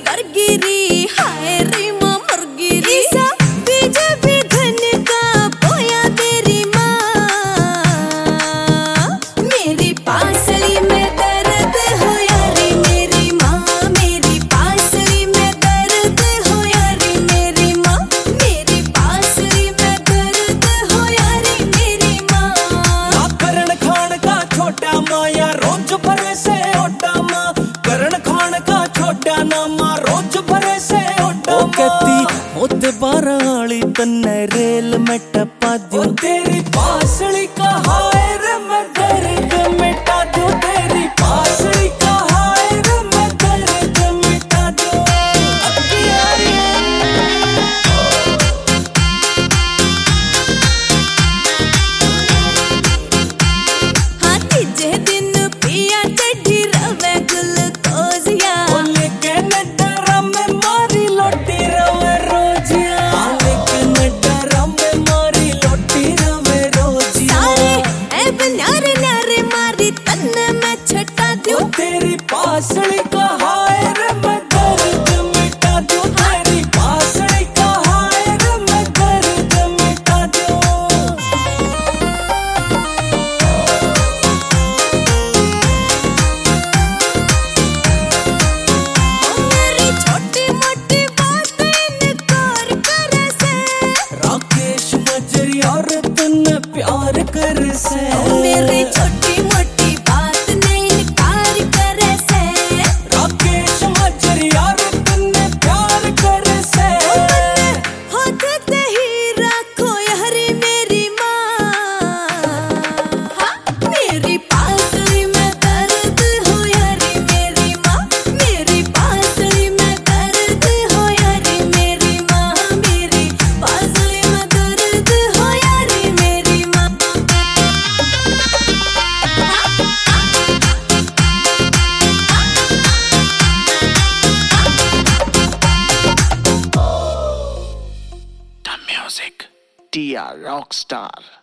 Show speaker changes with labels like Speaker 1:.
Speaker 1: कर गिरी, हाय रे माँ मर गिरी। बीजेपी धन का बोया तेरी माँ, मेरी पासली में दर्द हो यारी मेरी माँ, मेरी पासली में दर्द हो यारी मेरी माँ, मेरी पासली में दर्द हो यारी मेरी माँ।
Speaker 2: ना करण खान का छोटा माँ या रोज भरे से ओटा माँ, करण खान का छोटा नामा रोज भरे से ओटा माँ।
Speaker 3: कहती होते बाराली तन्ने रेल में टपा दूं,
Speaker 2: तेरी पासली का हाय रे मैं दर्द मिटा दूं, तेरी पासली का हाय रे मैं दर्द मिटा दूं।
Speaker 1: हाँ तीजे दिन पिया चढ़ी रवे गुलकोजिया,
Speaker 2: लेके नडरा में मारी लोटी रवे रोजिया, लेके नडरा में मारी लोटी रवे रोजिया।
Speaker 1: सारे ऐब न्यारे न्यारे मारी तन्ने मैं छटा दूं,
Speaker 2: तेरी पासली का हाय रे मैं दर्द मिटा दूं, तेरी पासली का हाय रे मैं दर्द मिटा दूं।
Speaker 1: मेरी छोटी मोटी बात इनकार करे से,
Speaker 2: राकेश मजरी और तन्ने प्यार कर से,
Speaker 1: मेरी छोटी मोटी बात ने इनकार करे से,
Speaker 2: राकेश मजरी और तन्ने प्यार कर से।
Speaker 1: होते ही रखो यारी मेरी माँ, हाँ मेरी पासली में दर्द हो यारी मेरी माँ, मेरी पासली में दर्द हो यारी मेरी माँ, मेरी पासली में दर्द हो यारी मेरी माँ।
Speaker 3: The music, Dia Rockstar.